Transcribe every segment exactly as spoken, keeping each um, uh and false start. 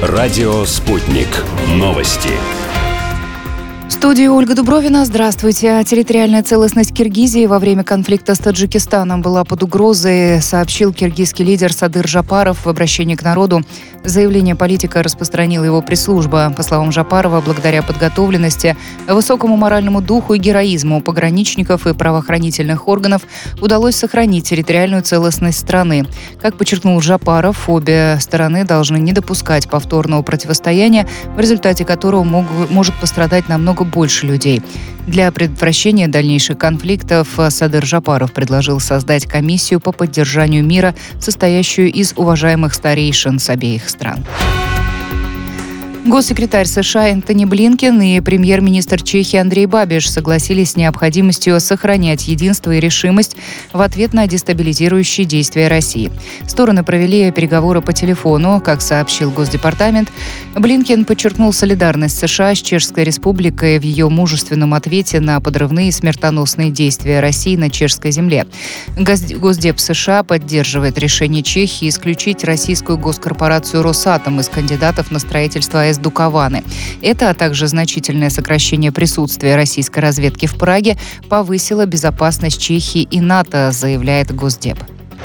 Радио «Спутник». Новости. В студии Ольга Дубровина. Здравствуйте. Территориальная целостность Киргизии во время конфликта с Таджикистаном была под угрозой, сообщил киргизский лидер Садыр Жапаров в обращении к народу. Заявление политика распространила его пресс-служба. По словам Жапарова, благодаря подготовленности, высокому моральному духу и героизму пограничников и правоохранительных органов удалось сохранить территориальную целостность страны. Как подчеркнул Жапаров, обе стороны должны не допускать повторного противостояния, в результате которого мог, может пострадать намного больше людей. Для предотвращения дальнейших конфликтов Садыр Жапаров предложил создать комиссию по поддержанию мира, состоящую из уважаемых старейшин с обеих стран. Госсекретарь США Энтони Блинкен и премьер-министр Чехии Андрей Бабиш согласились с необходимостью сохранять единство и решимость в ответ на дестабилизирующие действия России. Стороны провели переговоры по телефону, как сообщил Госдепартамент. Блинкен подчеркнул солидарность США с Чешской Республикой в ее мужественном ответе на подрывные и смертоносные действия России на чешской земле. Госдеп США поддерживает решение Чехии исключить российскую госкорпорацию «Росатом» из кандидатов на строительство АЭС Дукованы. Это, а также значительное сокращение присутствия российской разведки в Праге повысило безопасность Чехии и НАТО, заявляет Госдеп.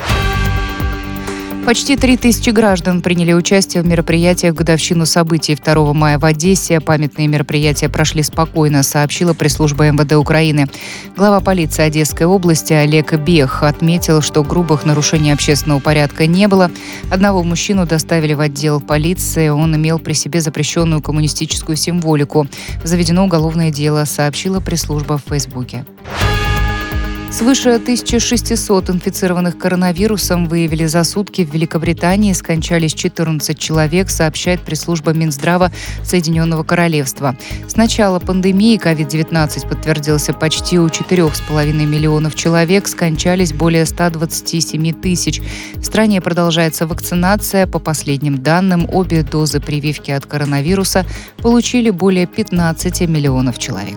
Почти три тысячи граждан приняли участие в мероприятиях в годовщину событий второго мая в Одессе. Памятные мероприятия прошли спокойно, сообщила пресс-служба эм вэ дэ Украины. Глава полиции Одесской области Олег Бех отметил, что грубых нарушений общественного порядка не было. Одного мужчину доставили в отдел полиции. Он имел при себе запрещенную коммунистическую символику. Заведено уголовное дело, сообщила пресс-служба в Фейсбуке. Свыше тысяча шестьсот инфицированных коронавирусом выявили за сутки в Великобритании. Скончались четырнадцать человек, сообщает пресс-служба Минздрава Соединенного Королевства. С начала пандемии ковид девятнадцать подтвердился почти у четырех с половиной миллионов человек. Скончались более ста двадцати семи тысяч. В стране продолжается вакцинация. По последним данным, обе дозы прививки от коронавируса получили более пятнадцати миллионов человек.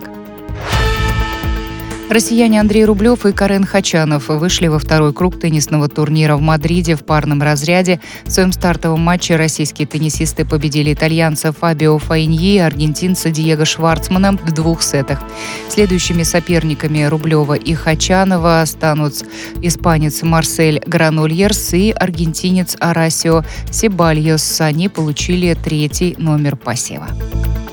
Россияне Андрей Рублев и Карен Хачанов вышли во второй круг теннисного турнира в Мадриде в парном разряде. В своем стартовом матче российские теннисисты победили итальянца Фабио Фаиньи и аргентинца Диего Шварцмана в двух сетах. Следующими соперниками Рублева и Хачанова станут испанец Марсель Гранольерс и аргентинец Орасио Себальос. Они получили третий номер посева.